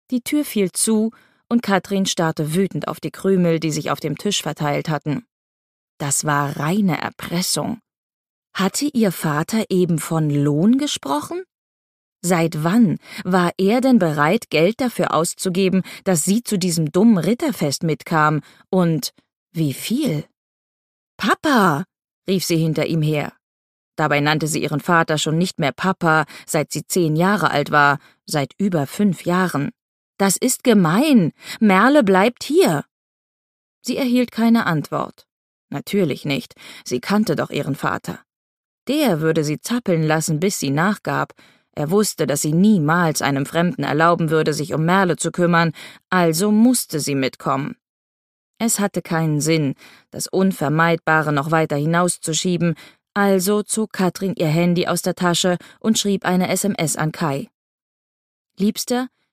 Die Tür fiel zu, und Katrin starrte wütend auf die Krümel, die sich auf dem Tisch verteilt hatten. Das war reine Erpressung. Hatte ihr Vater eben von Lohn gesprochen? Seit wann war er denn bereit, Geld dafür auszugeben, dass sie zu diesem dummen Ritterfest mitkam? Und wie viel? »Papa«, rief sie hinter ihm her. Dabei nannte sie ihren Vater schon nicht mehr Papa, seit sie 10 Jahre alt war, seit über 5 Jahren. »Das ist gemein. Merle bleibt hier.« Sie erhielt keine Antwort. Natürlich nicht, sie kannte doch ihren Vater. Der würde sie zappeln lassen, bis sie nachgab. Er wusste, dass sie niemals einem Fremden erlauben würde, sich um Merle zu kümmern, also musste sie mitkommen. Es hatte keinen Sinn, das Unvermeidbare noch weiter hinauszuschieben, also zog Katrin ihr Handy aus der Tasche und schrieb eine SMS an Kai. »Liebster,